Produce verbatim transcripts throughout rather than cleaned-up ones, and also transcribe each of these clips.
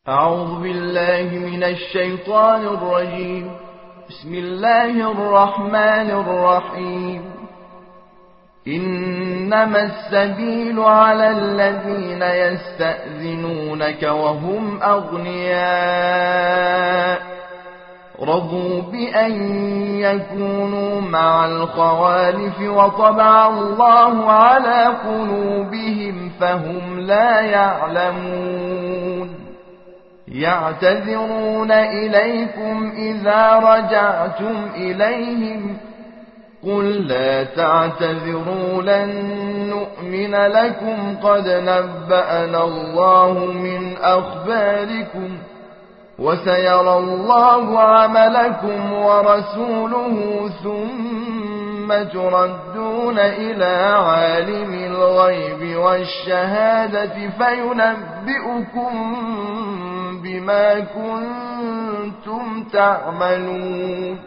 أعوذ بالله من الشيطان الرجيم. بسم الله الرحمن الرحيم. إنما السبيل على الذين يستأذنونك وهم أغنياء رضوا بأن يكونوا مع الخوالف وطبع الله على قلوبهم فهم لا يعلمون. يعتذرون إليكم إذا رجعتم إليهم قل لا تعتذروا لن نؤمن لكم قد نبأنا الله من أخباركم وسيرى الله عملكم ورسوله ثم تردون إلى عالم الغيب والشهادة فينبئكم بما كنتم تعملون.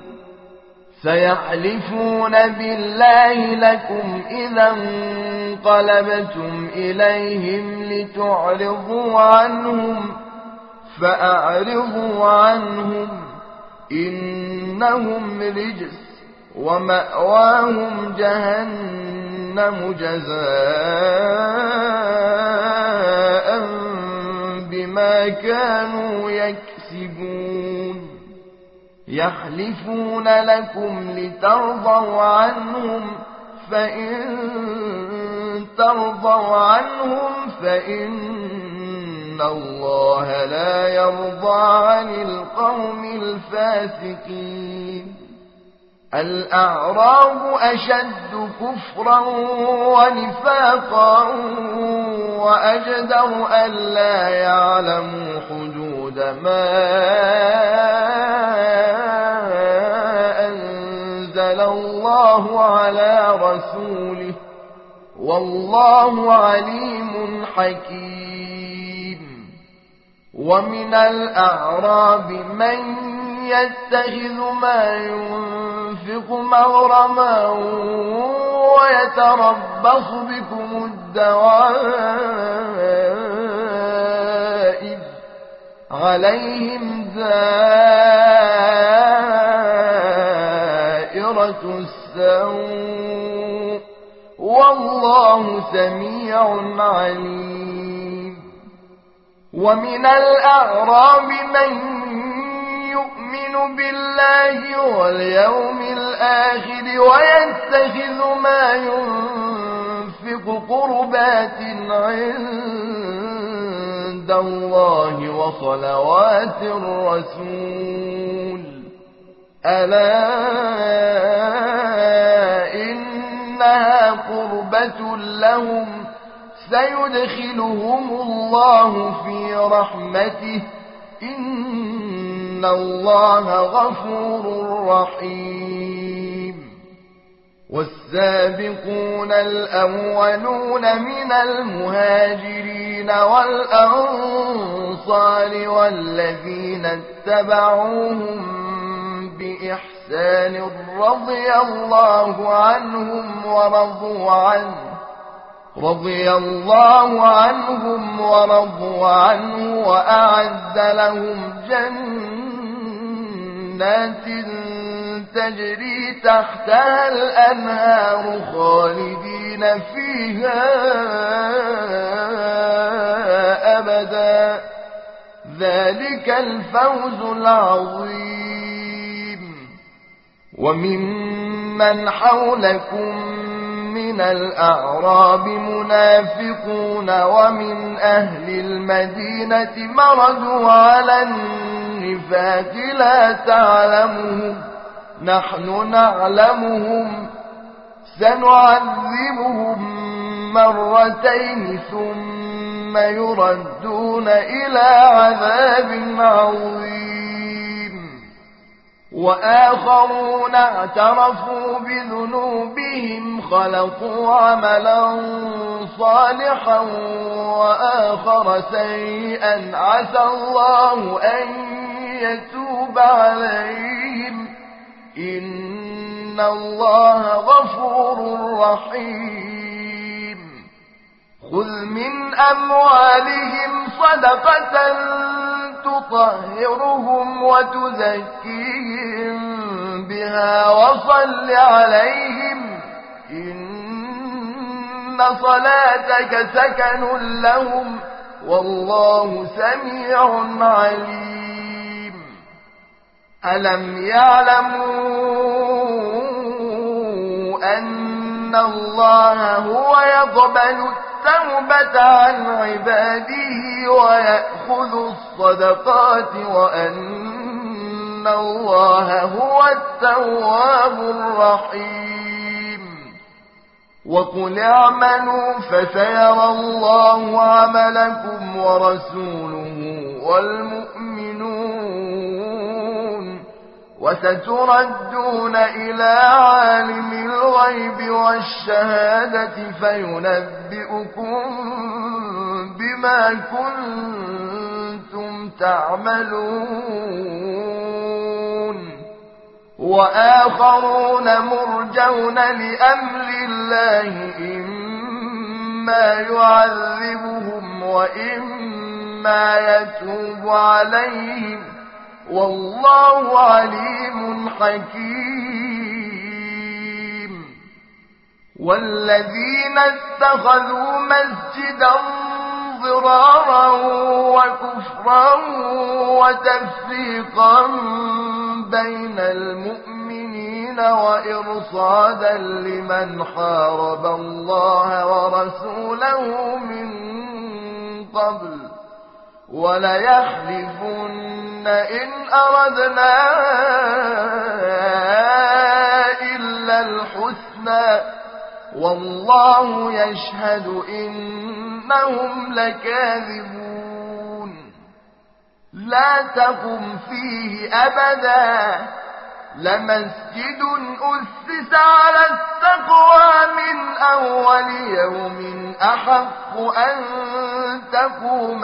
سيحلفون بالله لكم إذا انقلبتم إليهم لتعرضوا عنهم فأعرضوا عنهم إنهم رجس ومأواهم جهنم جزاء بما كانوا يكسبون. يحلفون لكم لترضوا عنهم فإن ترضوا عنهم فإن الله لا يرضى عن القوم الفاسقين. الأعراب أشد كفرا ونفاقا وأجدر ألا يعلموا حدود ما أنزل الله على رسوله والله عليم حكيم. ومن الأعراب من يتخذ ما ينفق مغرما ويتربص بكم الدوائر عليهم دائرة السوء والله سميع عليم. ومن الأعراب من يؤمن بالله واليوم الآخر ويتخذ ما ينفق قربات عند الله وصلوات الرسول ألا إنها قربة لهم سيدخلهم الله في رحمته إن الله غفور رحيم. والسابقون الأولون من المهاجرين والأنصار والذين اتبعوهم بإحسان رضي الله عنهم ورضوا عنه رضي الله عنهم ورضوا عنه وأعد لهم جنات تجري تحتها الأنهار خالدين فيها أبدا ذلك الفوز العظيم. وممن حولكم من الأعراب منافقون ومن أهل المدينة مرضوا على النفاق لا تعلمهم نحن نعلمهم سنعذبهم مرتين ثم يردون إلى عذاب عظيم. وآخرون اعترفوا بذنوبهم خلقوا عملا صالحا وآخر سيئا عسى الله أن يتوب عليهم إن الله غفور رحيم. خذ من أموالهم صدقة تطهرهم وتزكيهم بها وصل عليهم إن صلاتك سكن لهم والله سميع عليم. ألم يعلموا أن الله هو يقبل التوبة عن عباده ويأخذ الصدقات وأن الله هو التواب الرحيم. وقل اعملوا فسيرى الله عملكم ورسوله والمؤمنون وستردون إلى عالم الغيب والشهادة فينبئكم بما كنتم تعملون. وآخرون مرجون لأمر الله إما يعذبهم وإما يتوب عليهم والله عليم حكيم. والذين اتخذوا مسجدا ضرارا وكفرا وتفريقا بين المؤمنين وإرصادا لمن حارب الله ورسوله من قبل وليحلفن إن أردنا إلا الحسنى والله يشهد إنهم لكاذبون. لا تقم فيه أبدا لمسجد أسس على التقوى من أول يوم أحق أن تقوم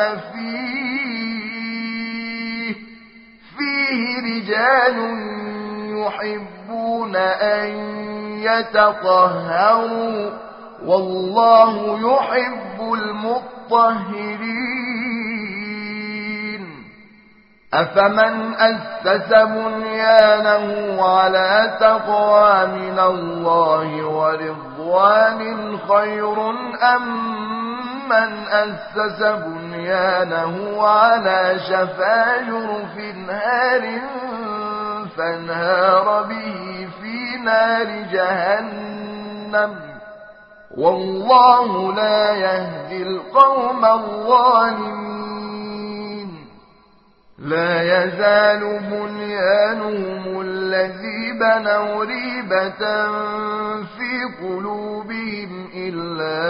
فيه فيه رجال يحبون أن يتطهروا والله يحب المطهرين. أفمن أسس بنيانه على تقوى من الله ورضوان خير أم من أسس بنيانه على شفا جرف نهار فانهار به في نار جهنم والله لا يهدي القوم الظالمين. لا يزال بنيانهم الذي بنوا ريبة في قلوبهم إلا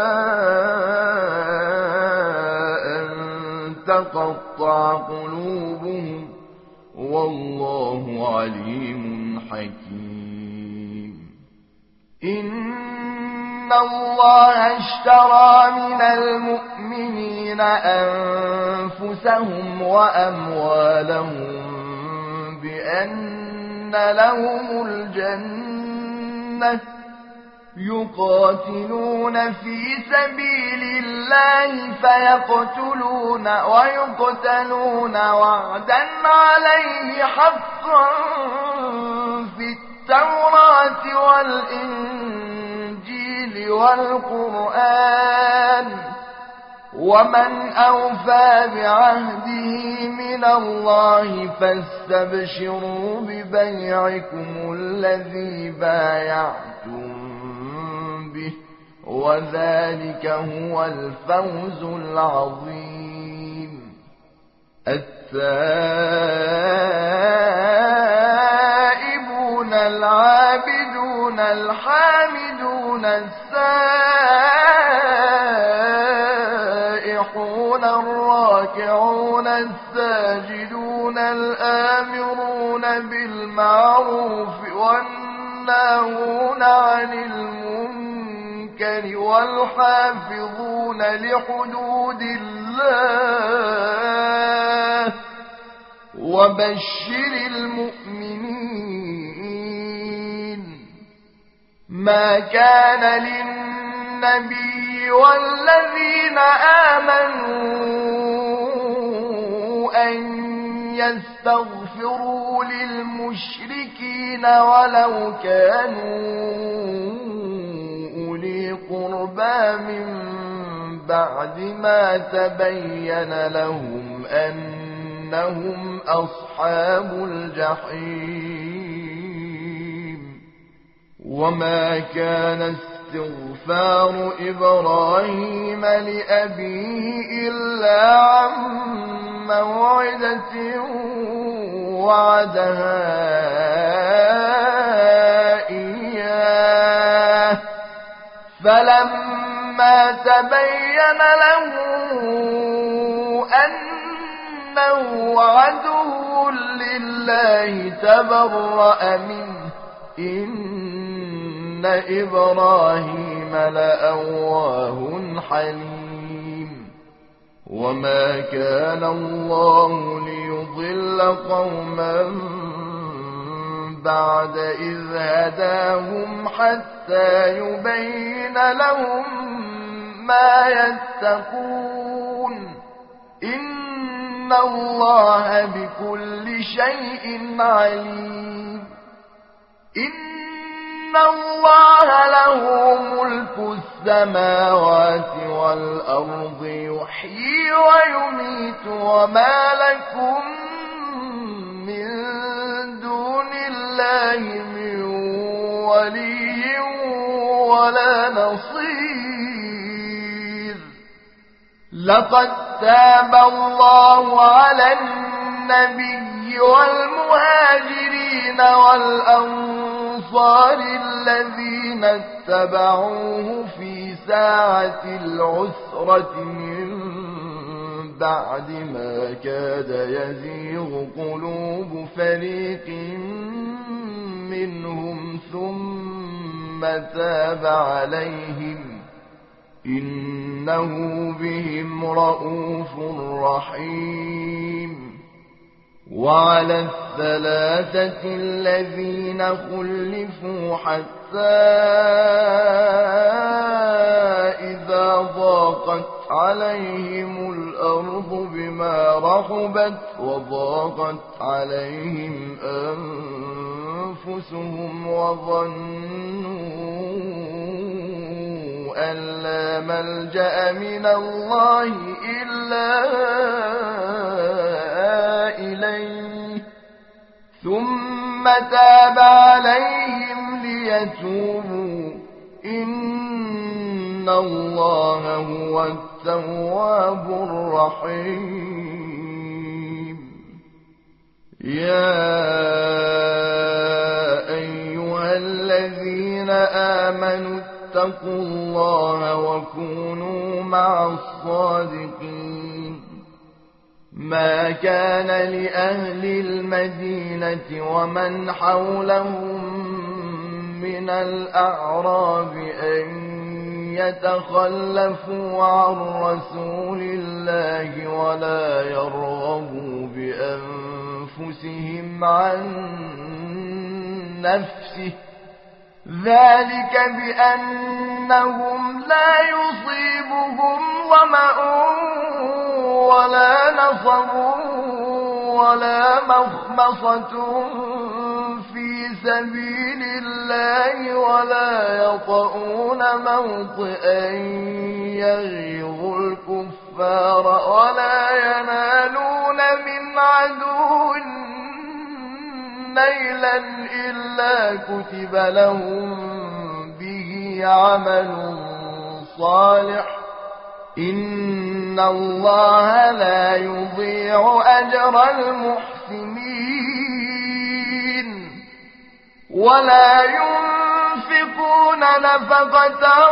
أن تقطع قلوبهم والله عليم حكيم. إن الله اشترى من المؤمنين أنفسهم وأموالهم بأن لهم الجنة يقاتلون في سبيل الله فيقتلون ويقتلون وعدا عليه حقا في التوراة والإنجيل والقرآن ومن أوفى بعهده من الله فاستبشروا ببيعكم الذي بايعتم به وذلك هو الفوز العظيم. التائبون العابدون الحامدون السائحون الراكعون الساجدون الآمرون بالمعروف والناهون عن المنكر والحافظون لحدود الله وبشر المؤمنين. ما كان للنبي والذين آمنوا أن يستغفروا للمشركين ولو كانوا أولي قربى من بعد ما تبين لهم أنهم أصحاب الجحيم. وما كان استغفار إبراهيم لأبيه إلا عن موعدة وعدها إياه فلما تبين له أنه عدو لله تبرأ منه إن إبراهيم لأواه حليم. وما كان الله ليضل قوما بعد إذ هداهم حتى يبين لهم ما يتقون إن الله بكل شيء عليم. إن الله له ملك السماوات والأرض يحيي ويميت وما لكم من دون الله من ولي ولا نصير. لقد تاب الله على النبي والمهاجرين والأنصار الذين اتبعوه في ساعة العسرة من بعد ما كاد يزيغ قلوب فريق منهم ثم تاب عليهم إنه بهم رءوف رحيم. وعلى الثلاثة الذين خلفوا حتى إذا ضاقت عليهم الأرض بما رحبت وضاقت عليهم أنفسهم وظنوا أن لا ملجأ من الله إلا إليه ثم تاب عليهم ليتوبوا إن الله هو التواب الرحيم. يا أيها الذين آمنوا اتقوا الله وكونوا مع الصادقين. ما كان لأهل المدينة ومن حولهم من الأعراب أن يتخلفوا عن رسول الله ولا يرغبوا بأنفسهم عن نفسه ذلك بأنهم لا يصيبهم ظمأ ولا نصب ولا مخمصة في سبيل الله ولا يطؤون موطئا يغيظ الكفار ولا ينالون من عدو نيلا إلا كتب لهم به عمل صالح إن الله لا يضيع أجر المحسنين. ولا ينفقون نفقة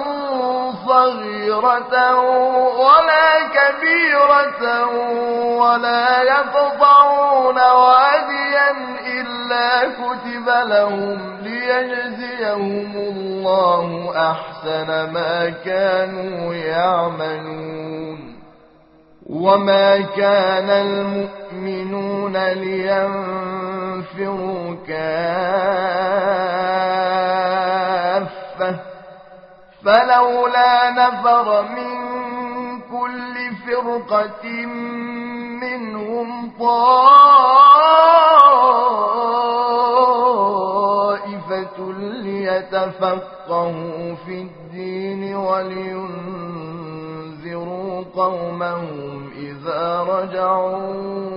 صغيرة ولا كبيرة ولا يقطعون واديا إلا كتب لهم ليجزيهم الله أحسن ما كانوا يعملون. وما كان المؤمنون لينفروا كافة فلولا نفر من كل فرقة منهم منهم طائفة ليتفقهوا في الدين ولينذروا قومهم إذا رجعوا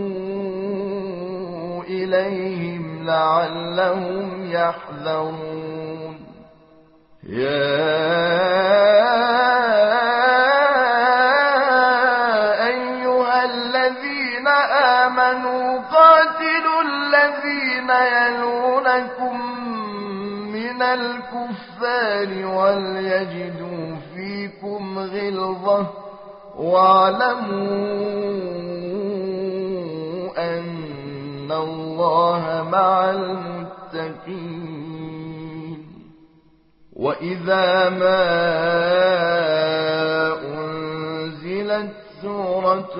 إليهم لعلهم يحذرون يا أيها الذين آمنوا قاتلوا الذين يلونكم من الكفار وليجدوا فيكم غلظة واعلموا أن الله مع المتقين وإذا ما أنزلت سورة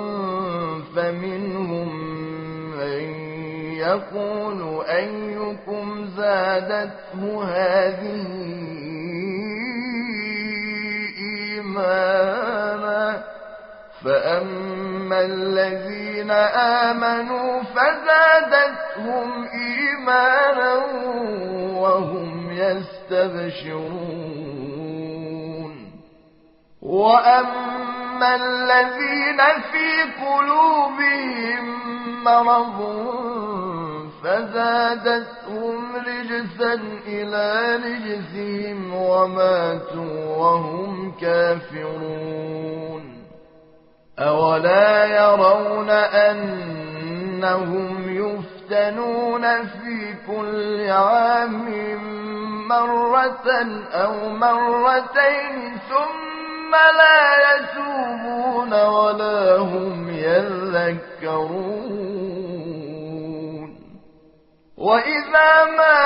فمنهم من يقول أيكم زادته هذه إيمانا فأما الذين آمنوا فزادتهم إيمانا وهم يستبشرون وأما الذين في قلوبهم مرض فزادتهم رجسا إلى رجسهم وماتوا وهم كافرون أولا يرون أنهم يفتنون في كل عام مرة أو مرتين ثم لا يتوبون ولا هم يذكرون وإذا ما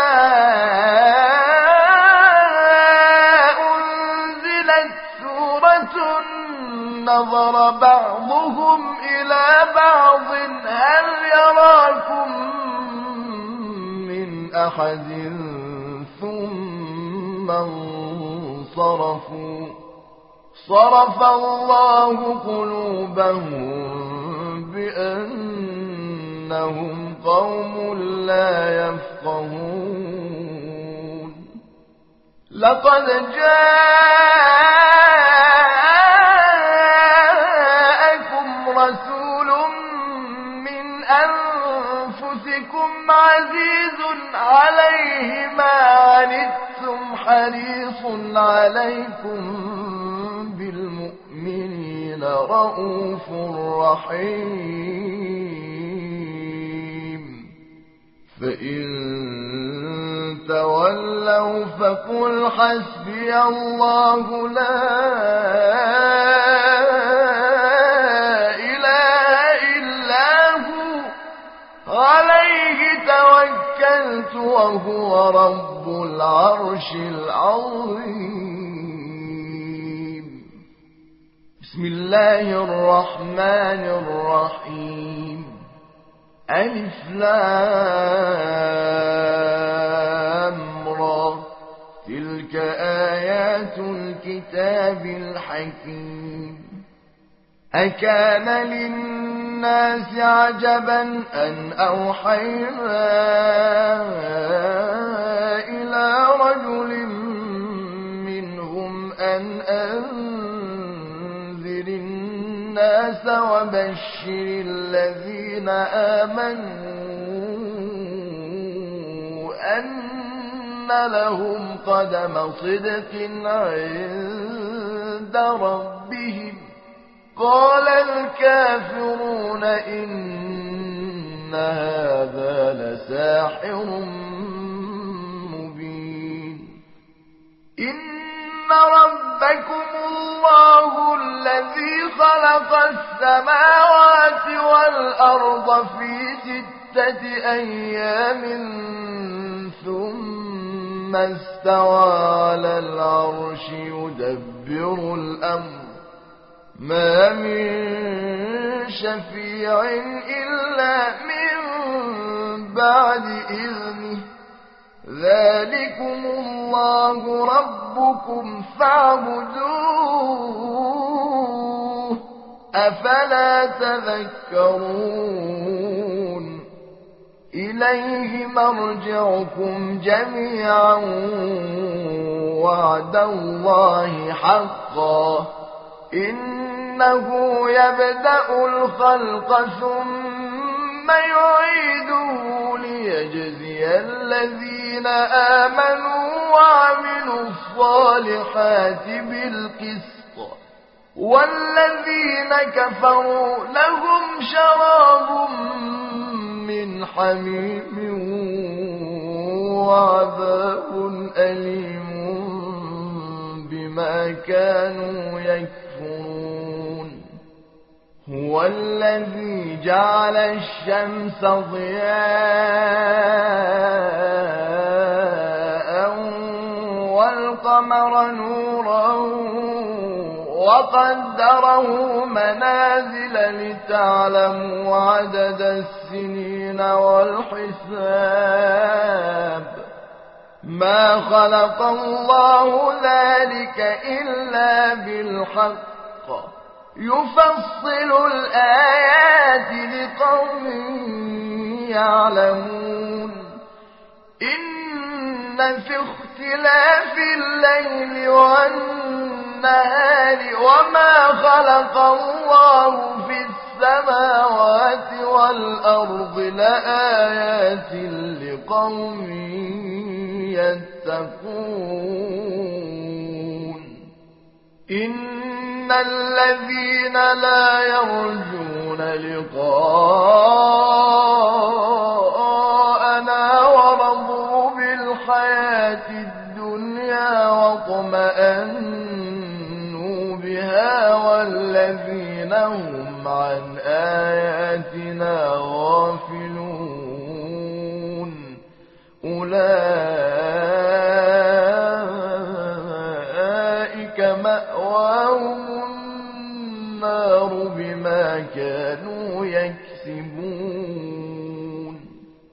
أنزلت سورة نظر بعضهم إلى بعض هل يراكم من أحد ثم انصرفوا صرف الله قلوبهم بأنهم قوم لا يفقهون لقد جاءكم رسول من أنفسكم عزيز عليه ما عنتم حريص عليكم بالمؤمنين رؤوف رحيم فإن تولوا فقل حسبي الله لا إله إلا هو عليه توكلت وهو رب العرش العظيم بسم الله الرحمن الرحيم ألف لام را تلك آيات الكتاب الحكيم أكان للناس عجبا أن أوحينا إلى رجل منهم أن أنذر الناس وبشر الذين آمنوا أن لهم قدم صدق عند ربهم قال الكافرون إن هذا لساحر مبين إن ربكم الله الذي خلق السماوات والأرض في ستة أيام ثم استوى على العرش يدبر الأمر ما من شفيع إلا من بعد إذنه ذلكم الله ربكم فاعبدوه أفلا تذكرون إليه مرجعكم جميعا وعد الله حقا إنه يبدأ الخلق ثم يعيده ليجزي الذين آمنوا وعملوا الصالحات بالقسط والذين كفروا لهم شراب من حميم وعذاب أليم بما كانوا يكفرون هو الذي جعل الشمس ضياء والقمر نورا وقدره منازل لتعلموا عدد السنين والحساب ما خلق الله ذلك إلا بالحق يفصل الآيات لقوم يعلمون إن في اختلاف الليل والنهار وما خلق الله في السماوات والأرض لآيات لقوم يتقون إن الذين لا يرجون لقاءنا ورضوا بالحياة الدنيا واطمأنوا بها والذين هم عن آياتنا غافلون أولئك مأواهم النار بما كانوا يكسبون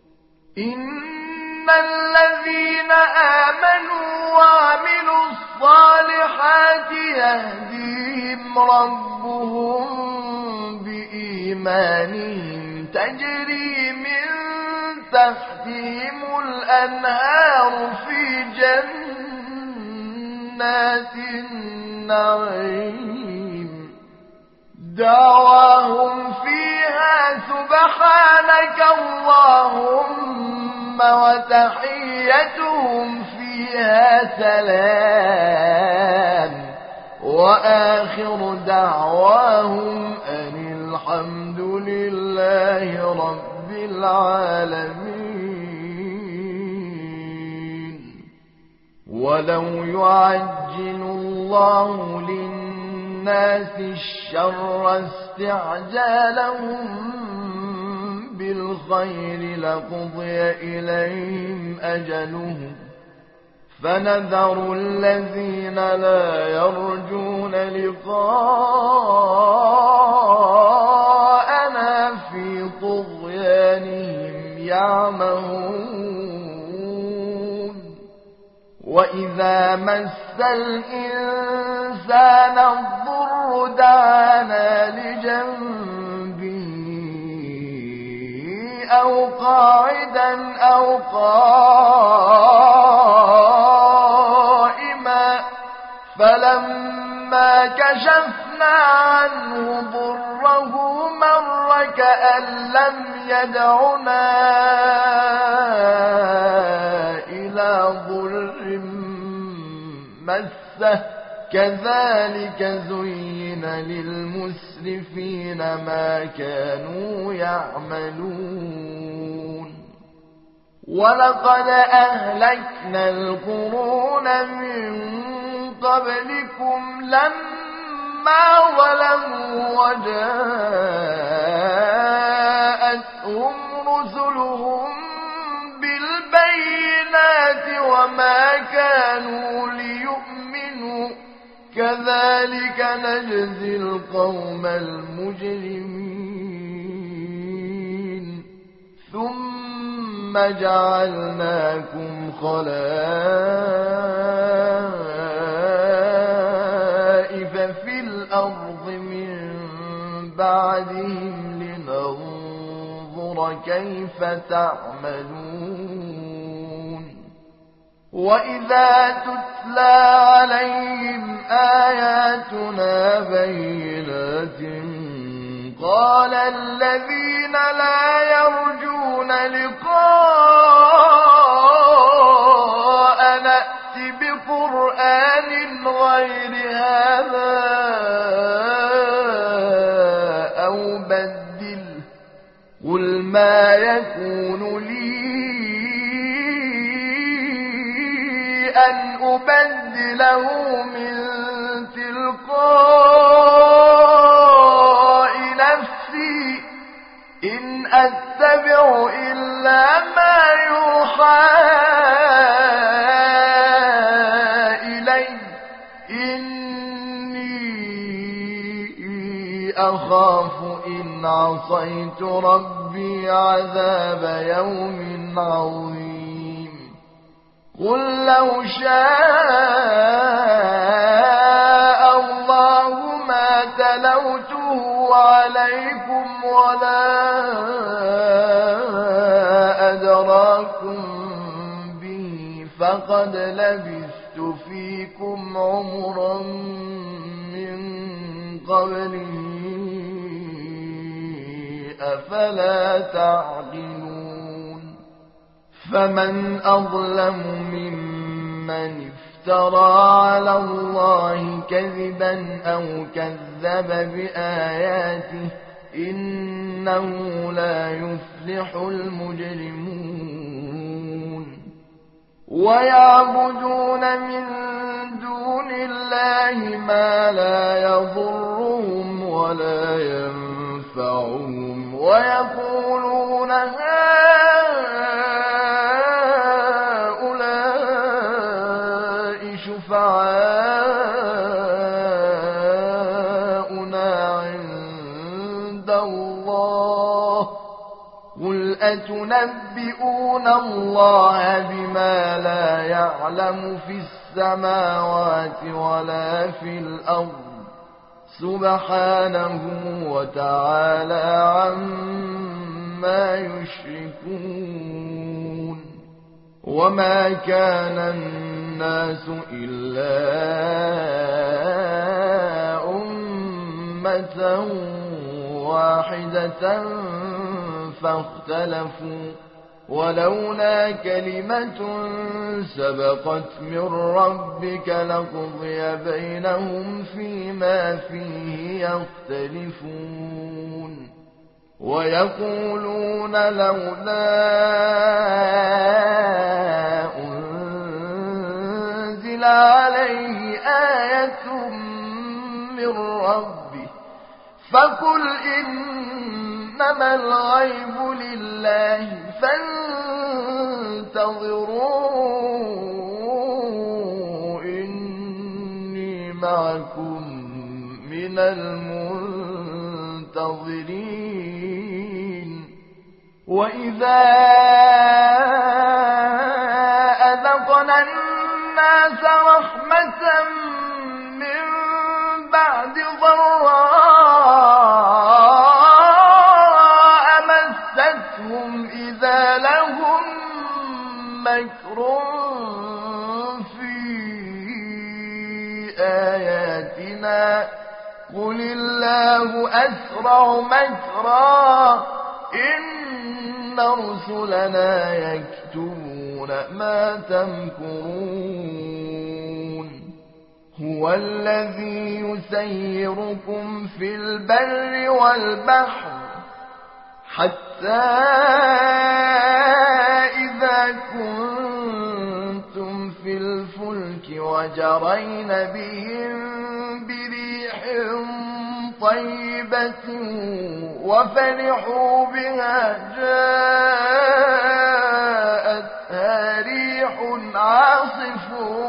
إن الذين آمنوا وعملوا الصالحات يهديهم ربهم بإيمانهم تجري من تحتهم الأنهار في جنات النعيم دعواهم فيها سبحانك اللهم وتحيتهم فيها سلام وآخر دعواهم أن الحمد لله رب العالمين ولو يعجل الله للناس الشر استعجالهم بالخير لقضي إليهم أجلهم فنذر الذين لا يرجون لقاءنا في طغيانهم يعمهون وإذا مس الإنسان الضر دعانا لجنبه أو قاعدا أو قائما فلما كشفنا عنه ضره مر كأن لم يدعنا إلى ضر مسه كذلك زين للمسرفين ما كانوا يعملون ولقد أهلكنا القرون من قبلكم لما ظلموا وجاءتهم رسلهم بالبينات وما كانوا ليؤمنوا كذلك نجزي القوم المجرمين ثم جعلناكم خلائف في الأرض من الصبر كيف تعملون وإذا تتلى عليهم آياتنا بينات قال الذين لا يرجون لقاء نأت بقرآن غير هذا أو بدل قل ما يكون لي أن أبدله من تلقاء نفسي إن أتبع إلا ما يوحى إلي إني أخاف إن عصيت ربي عذاب يوم عظيم قل لو شاء الله ما تلوته عليكم ولا أدراكم به فقد لبثت فيكم عمرا من قبله أفلا تعقلون فمن أظلم ممن افترى على الله كذبا أو كذب بآياته إنه لا يفلح المجرمون ويعبدون من دون الله ما لا يضرهم ولا ينفعهم ويقولون هؤلاء شفعاؤنا عند الله قل أتنبئون الله بما لا يعلم في السماوات ولا في الأرض سبحانه وتعالى عما يشركون وما كان الناس إلا أمة واحدة فاختلفوا ولولا كلمة سبقت من ربك لقضي بينهم فيما فيه يختلفون ويقولون لولا أنزل عليه آية من ربه فقل إنما الغيب لله فانتظروا إني معكم من المنتظرين وإذا أذقنا الناس رحمة من بعد ضراء مستهم إذا لهم مكر في آياتنا قل الله أسرع مكرا إن رسلنا يكتبون ما تمكرون هو الذي يسيركم في البر والبحر حتى إذا كنتم في الفلك وجرين بهم بريح طيبة وفرحوا بها جاءتها ريح عاصف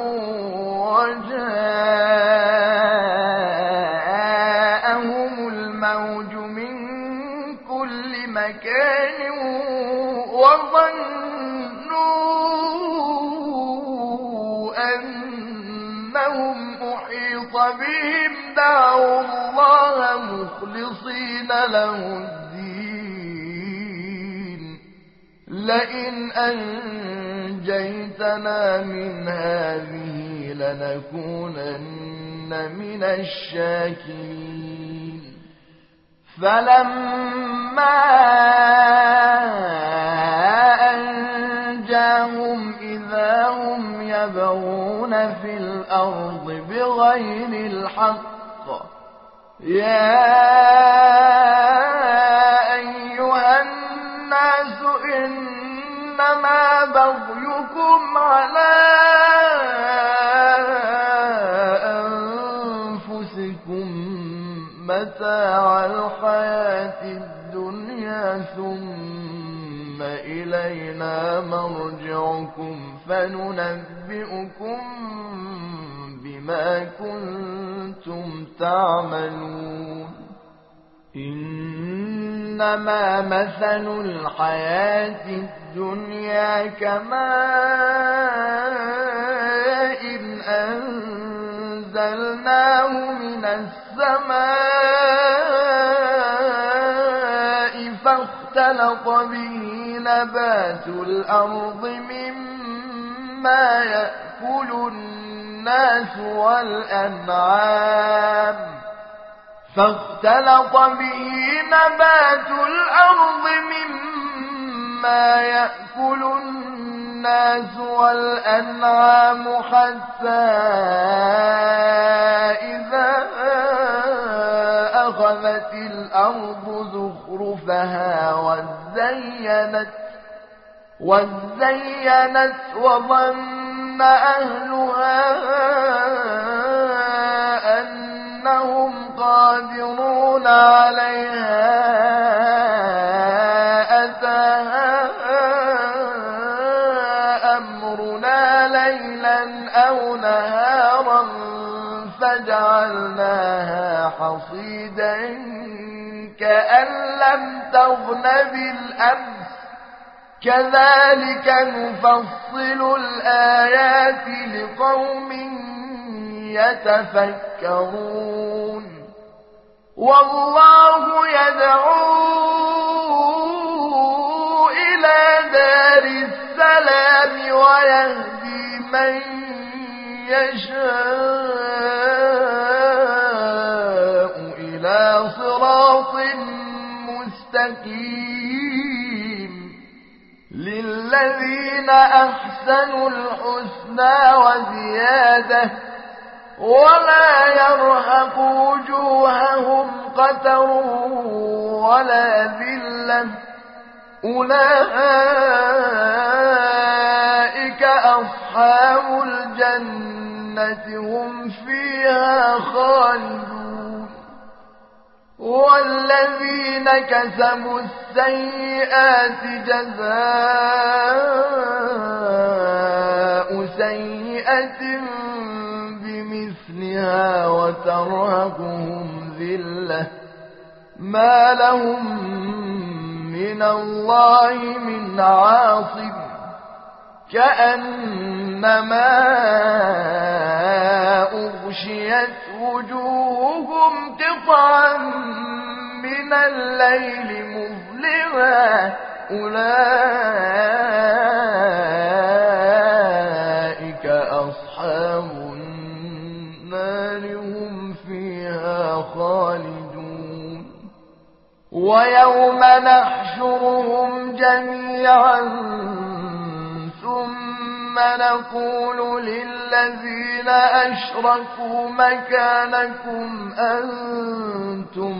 وجاءهم الموج من كل مكان وظنوا أنهم أحيط بهم دعوا الله مخلصين له الدين لئن أنجيتنا من هذه لنكونن من الشاكرين فلما أنجاهم إذا هم يبغون في الأرض بغير الحق يا أيها الناس إنما بغيكم على أنفسكم متاع الحياة الدنيا ثم إلينا مرجعكم فننبئكم بما كنتم تعملون إنما مثل الحياة الدنيا كماء إن أنزلناه من السماء فاختلط به نبات الأرض مما يأكل الناس والأنعام فاختلط به نبات الأرض مما يأكل الناس والأنعام حتى إذا أخذت الأرض زخرفها وزينت وزينت وظن أهلها أنهم قادرون عليها أتاها أمرنا ليلا أو نهارا فجعلناها حصيدا كأن لم تغن بالأمس كذلك نفصل الآيات لقوم يتفكرون والله يدعو إلى دار السلام ويهدي من يشاء إلى صراط مستقيم للذين أحسنوا الحسنى وزيادة ولا يرهق وجوههم قتر ولا ذلة أولئك أصحاب الجنة هم فيها خالدون والذين كسبوا السيئات جزاء سيئة بمثلها وترهقهم ذلة ما لهم من الله من عاصم كأنما أغشيت وجوههم قطعا من الليل مظلما أولئك أصحاب النار هم فيها خالدون ويوم نحشرهم جميعا ثم نقول للذين أشركوا مكانكم أنتم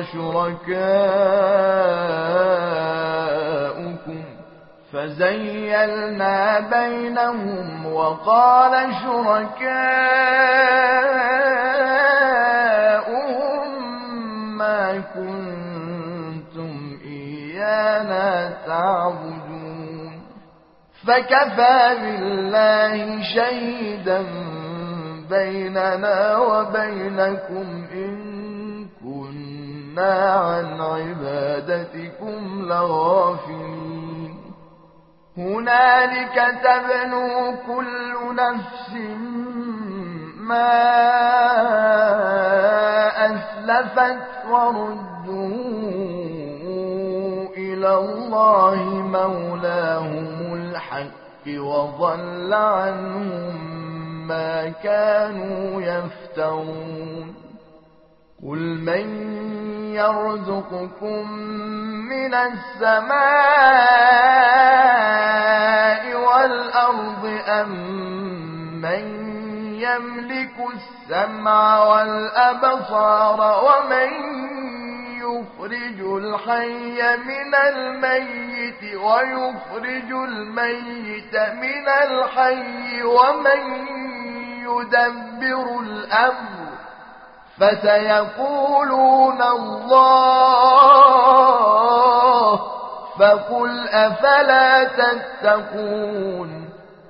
وشركاؤكم فزيلنا بينهم وقال شركاؤهم ما كنتم إيانا تعبدون فكفى بالله شهيدا بيننا وبينكم إن كنا عن عبادتكم لغافلين هنالك تبلو كل نفس ما أسلفت وردوا إلى إلى الله مولاهم الحق وضل عنهم ما كانوا يفترون قل من يرزقكم من السماء والأرض أم من يملك السمع والأبصار ومن يخرج الحي من الميت ويخرج الميت من الحي ومن يدبر الأمر فسيقولون الله فقل أفلا تتقون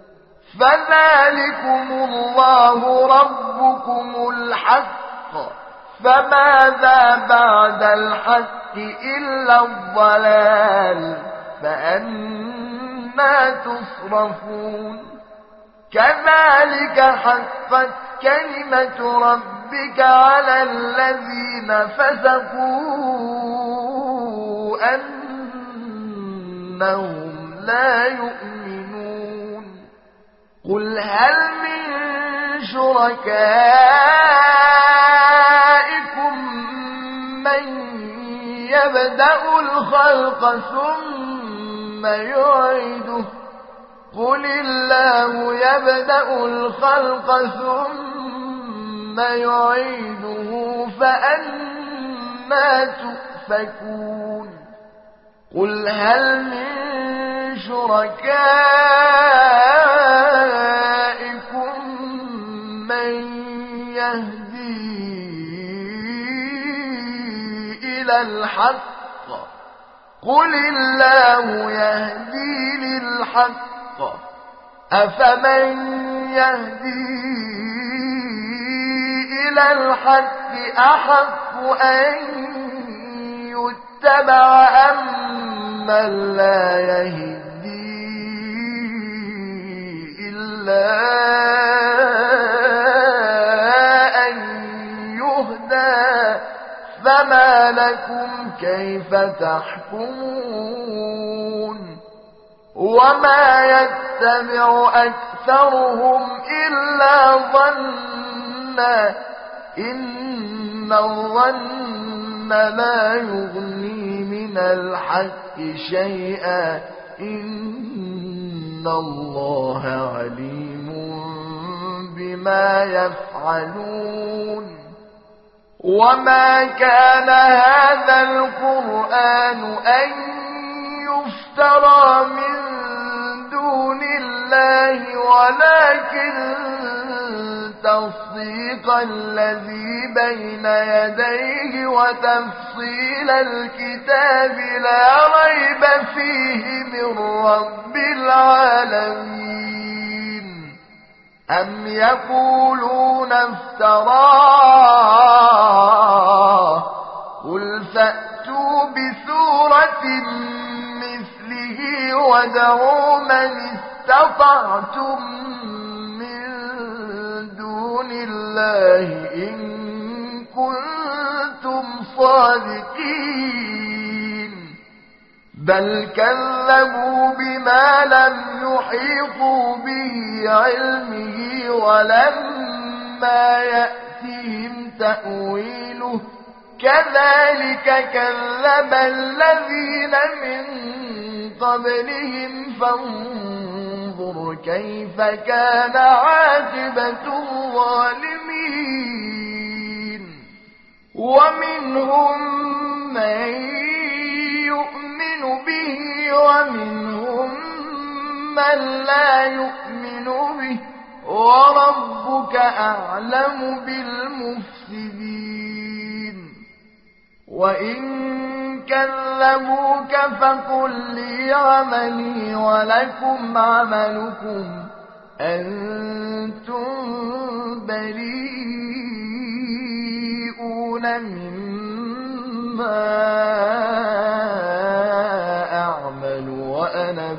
فذلكم الله ربكم الحق فماذا بعد الحق إلا الضلال فأنى تصرفون كذلك حقت كلمة ربك على الذين فسقوا أنهم لا يؤمنون قل هل من شركائكم من يبدأ الخلق ثم يعيده قل الله يبدأ الخلق ثم يعيده فأنى تؤفكون قل هل من شركائكم من يهدي إلى الحق قل الله يهدي للحق أفمن يهدي إلى الحق أحق أن يتبع أم من لا يهدي إلا أن يهدى فما لكم كيف تحكمون وما يتبع أكثرهم إلا ظنا إن الظن لا يغني من الحق شيئا إن الله عليم بما يفعلون وما كان هذا القرآن أن يفترى من دون الله ولكن تصديق الذي بين يديه وتفصيل الكتاب لا ريب فيه من رب العالمين أم يقولون افتراه قل فأتوا بسورة مثله وادعوا من استطعتم من دون الله إن كنتم صادقين بل كذبوا بما لم يحيطوا به علمه ولما يأتهم تأويله كذلك كذب الذين من قبلهم فانظر كيف كان عاقبة الظالمين ومنهم من يؤمن به ومنهم من لا يؤمن به وربك أعلم بالمفسدين وإن كذبوك فقل لي عملي ولكم عملكم أنتم بريئون مما أعمل وأنا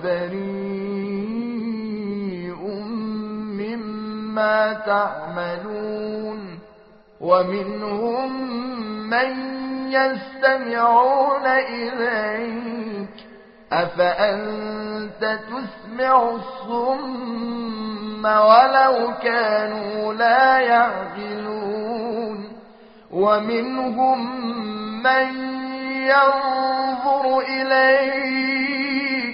بريء مما تعملون ومنهم من يستمعون إليك أفأنت تسمع الصم ولو كانوا لا يعقلون ومنهم من ينظر إليك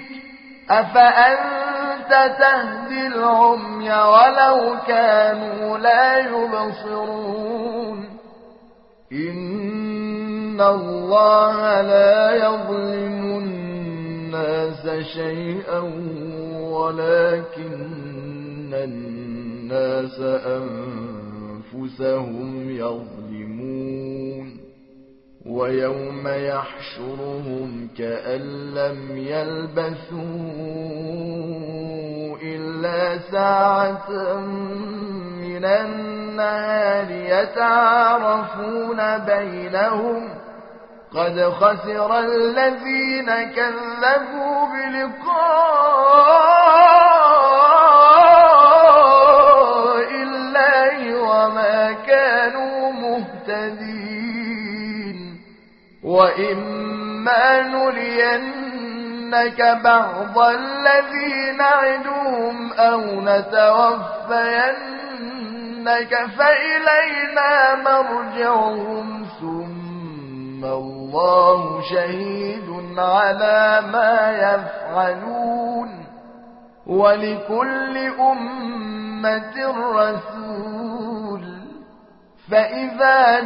أفأنت تهدي العمي ولو كانوا لا يبصرون إن الله لا يظلم الناس شيئا ولكن الناس أنفسهم يظلمون ويوم يحشرهم كأن لم يلبثوا إلا ساعة من النهار يتعارفون بينهم قد خسر الذين كذبوا بلقاء الله وما كانوا مهتدين وإما نرينك بعض الذي نعدهم أو نتوفينك فإلينا مرجعهم ثم الله شهيد على ما يفعلون ولكل أمة رسول فإذا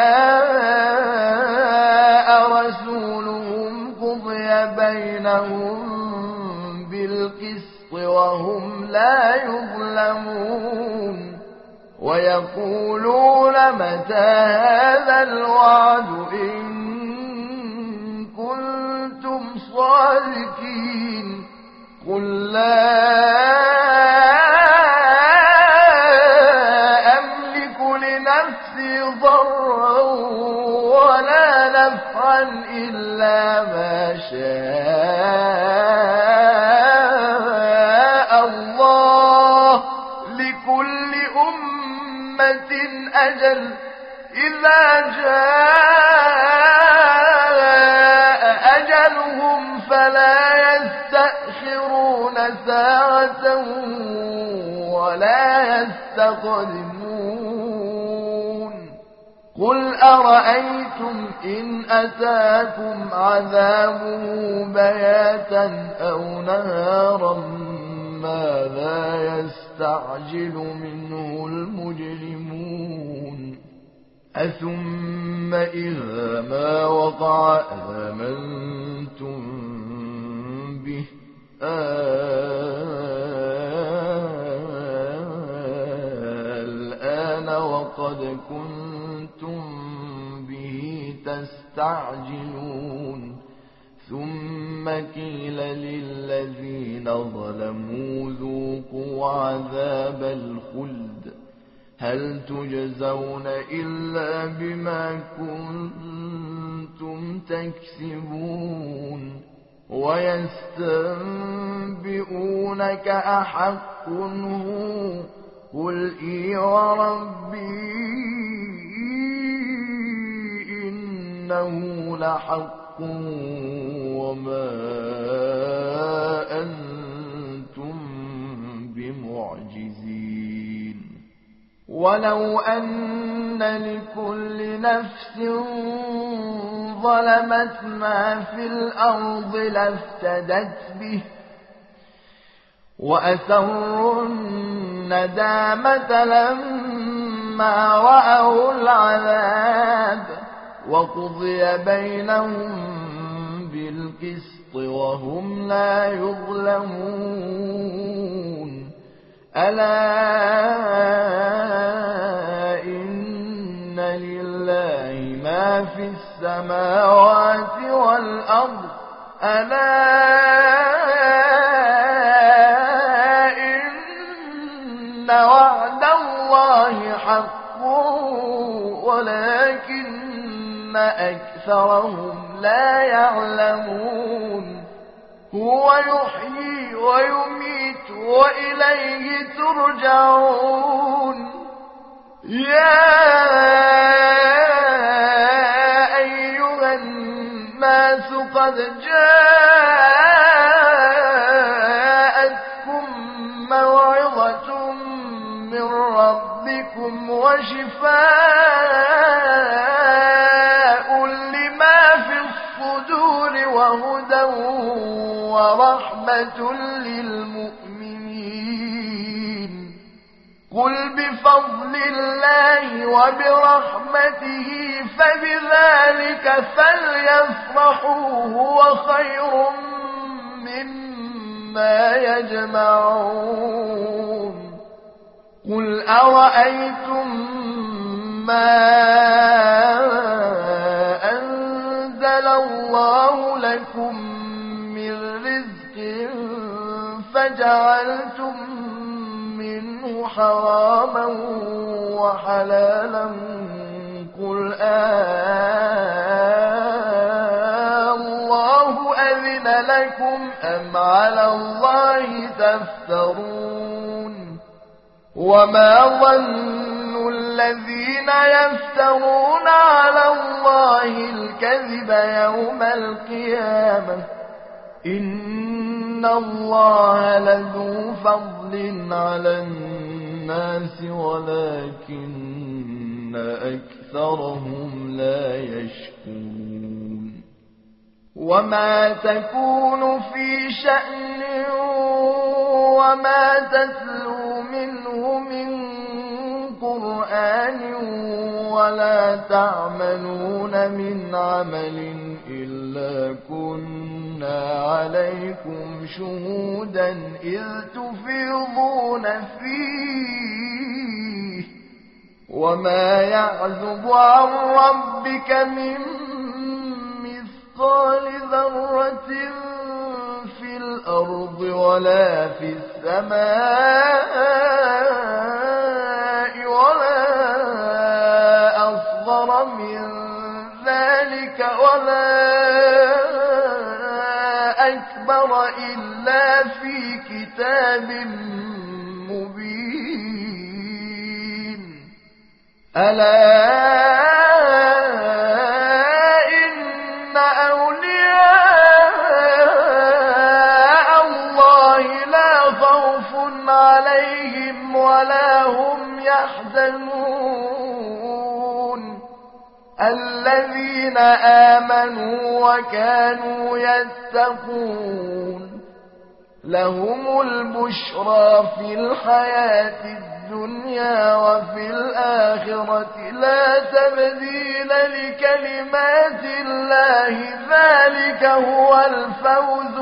جاء رسولهم قضي بينهم بالقسط وهم لا يظلمون ويقولون متى هذا الوعد إن كنتم صادقين قل لا أملك لنفسي ضرا ولا نفعا إلا ما شاء الله لكل أمة أجل إذا جاء أجلهم فلا يستأخرون ساعة ولا يستقدمون قل أرأيتم إن أتاكم عذابه بياتا أو نهارا ماذا يستعجل منه المجرمون أثم إذا ما وقع آمنتم به الآن وقد كنتم به تستعجلون ثم قيل للذين ظلموا ذوقوا عذاب الخلد هل تجزون إلا بما كنتم تكسبون ويستنبئونك أحق هو قل إي وربي إنه لحق وما أنتم بمعجزين ولو أن لكل نفس ظلمت ما في الأرض لافتدت به وأسروا الندامة لما رأوا العذاب وقضي بينهم بالقسط وهم لا يظلمون ألا إن لله ما في السماوات والأرض ألا إن وعد الله حق ولكن أكثرهم لا يعلمون هو يحيي ويميت وإليه ترجعون يا أيها الناس قد جاء هدى ورحمة للمؤمنين. قل بفضل الله وبرحمته فبذلك فليفرحوا هو خير مما يجمعون. قل أرأيتم ما أنزل الله لكم من رزق فجعلتم منه حراما وحلالا قل آه الله أذن لكم أم على الله تفترون. وما ظن الذين يفترون على الله الكذب يوم القيامة إن الله لذو فضل على الناس ولكن أكثرهم لا يشكرون. وما تكون في شأن وما تتلو منه من قرآن ولا تعملون من عمل إلا كنا عليكم شهودا إذ تفيضون فيه وما يعزب عن ربك من مثقال ذرة في الأرض ولا في السماء ولا أصغر من ذلك ولا أكبر إلا في كتاب مبين. ألا إن أولياء الله لا خوف عليهم ولا هم يحزنون الذين آمنوا وكانوا يتقون لهم البشرى في الحياة الدنيا وفي الآخرة لا تبديل لكلمات الله ذلك هو الفوز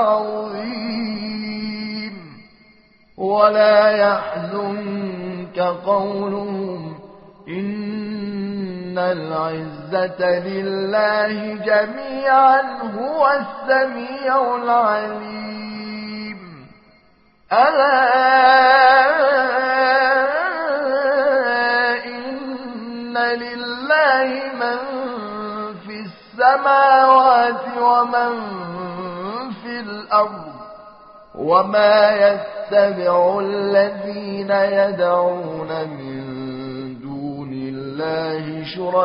العظيم. ولا يحزنك قولهم إن العزة لله جميعا هو السميع العليم. ألا إن لله من في السماوات ومن في الأرض وما يتبع الذين يدعون من دون الله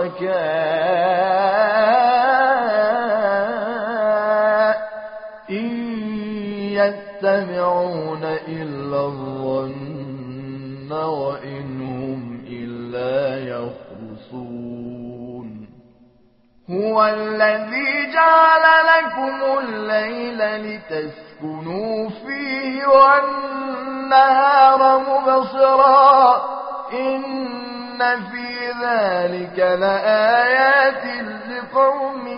شركاء إن يتبعون إلا الظن وإن هم إلا يخرصون. هو الذي جعل لكم الليل لتسكنوا فيه والنهار مبصرا إن في ذلك لآيات لقوم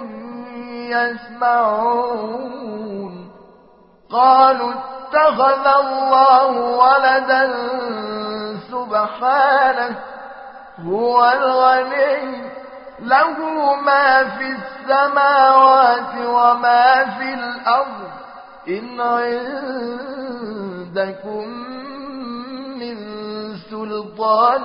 يسمعون. قالوا اتخذ الله ولدا سبحانه هو الغني له ما في السماوات وما في الأرض إن عندكم من سلطان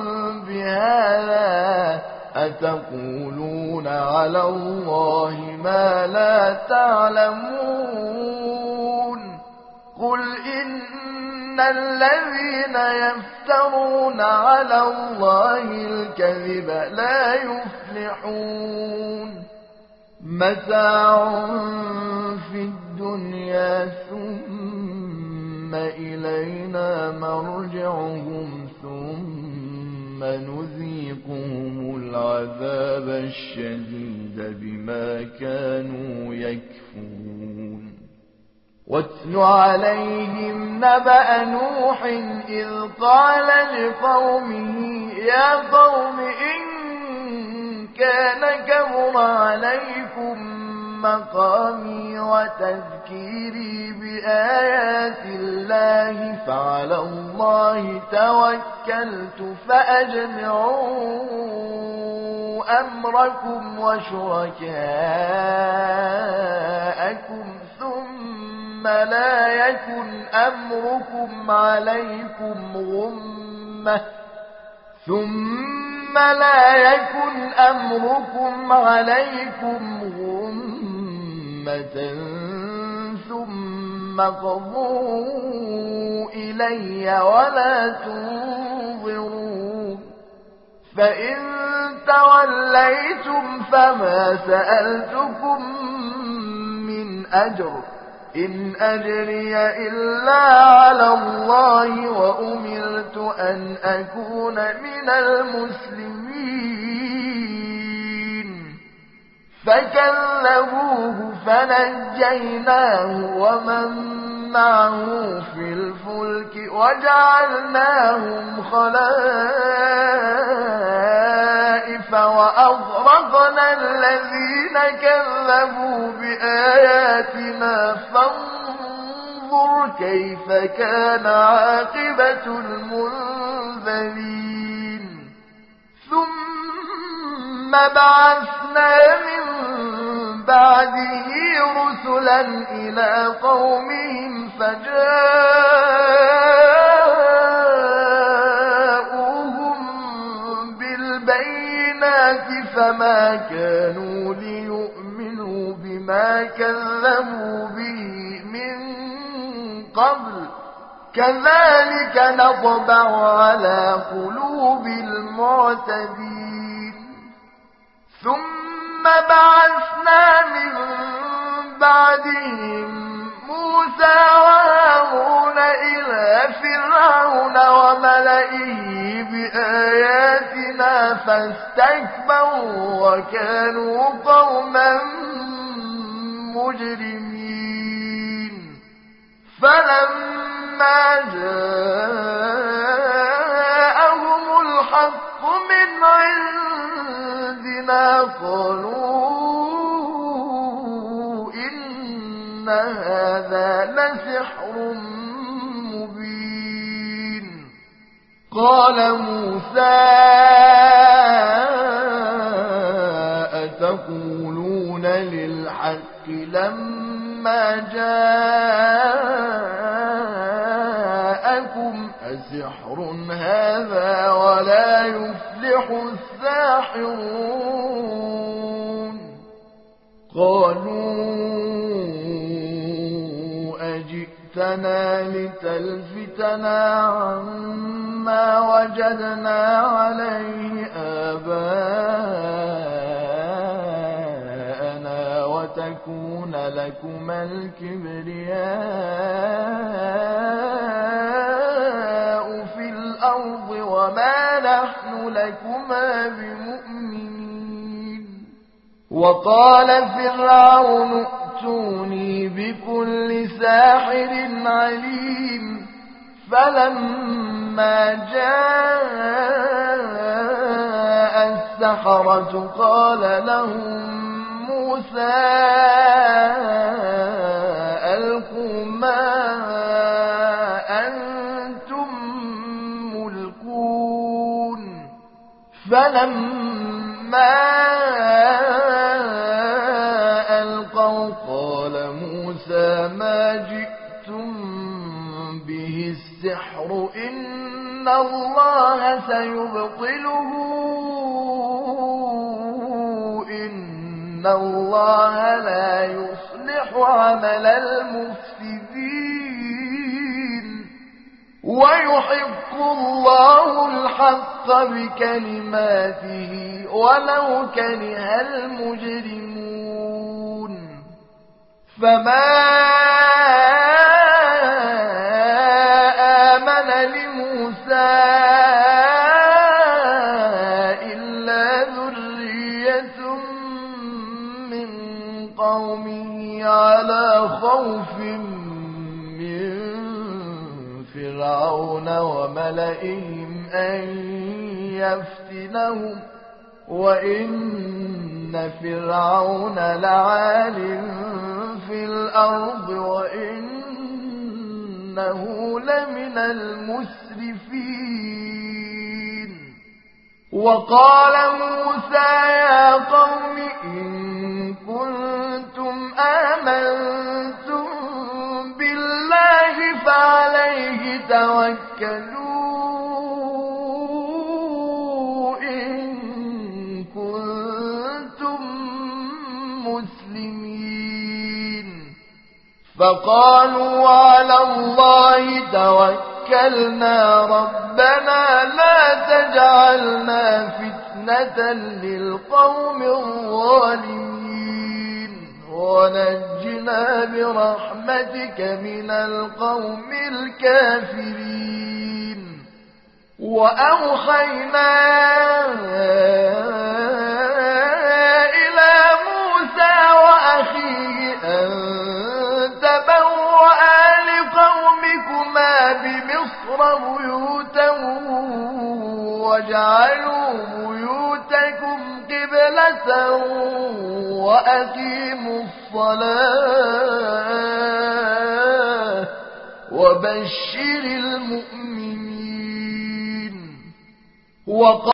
بهذا أتقولون على الله ما لا تعلمون. قل إن الذين يفترون على الله الكذب لا يفلحون. متاع في الدنيا ثم إلينا مرجعهم ثم نذيقهم العذاب الشديد بما كانوا يكفرون. واتل عليهم نبأ نوح إذ قال لقومه يا قوم إن كان كبر عليكم مقامي وتذكيري بآيات الله فعلى الله توكلت فأجمعوا أمركم وشركاءكم ثم لا يكن أمركم عليكم غمة ثم لا يكن أمركم عليكم غمة ثم قضوا إلي ولا تنظرون فإن توليتم فما سألتكم من أجر إن أجري إلا على الله وأمرت أن أكون من المسلمين فكذبوه فنجيناه ومن معه في الفلك وجعلناهم خلائف وأغرقنا الذين كذبوا بآياتنا فانظر كيف كان عاقبة المنذرين ثم بعثنا من بعده رسلا إلى قومهم فجاءوهم بالبينات فما كانوا ليؤمنوا بما كذبوا به من قبل كذلك نطبع على قلوب المعتدين ثم بعثنا من بعدهم موسى وهارون إلى فرعون وملئه بآياتنا فاستكبروا وكانوا قوما مجرمين فلما جاءهم الحق من عندنا قالوا إن هذا لسحر مبين قال موسى أتقولون للحق لما جاءكم أسحر هذا ولا يفلح الساحرون قالوا أجئتنا لتلفتنا عما وجدنا عليه آباءنا وتكون لكما الكبرياء في الأرض وما نحن لكما بمؤمنين وقال فرعون ائتوني بكل ساحر عليم فلما جاء السحرة قال لهم موسى ألقوا ما أنتم ملقون فلما ألقوا قال موسى ما جئتم به السحر إن الله سيبطله إن الله لا يصلح عمل المفسدين ويحق الله الحق بكلماته ولو كره المجرمون فما آمن لموسى إلا ذرية من قومه على خوف من فرعون وملئهم أن يفتنهم وإن فرعون لعال في الأرض وإنه لمن المسرفين. وقال موسى يا قوم إن كنتم آمنتم بالله فعليه توكلوا إن كنتم مسلمين. فقالوا على الله توكلنا ربنا لا تجعلنا فتنة للقوم الظالمين ونجنا برحمتك من القوم الكافرين. وأوحينا إلى موسى وأخيه أن تبوأ لقومكما بمصر بيوتا واجعلوا بيوتكم قبلة وأقيموا الصلاة وبشر المؤمنين.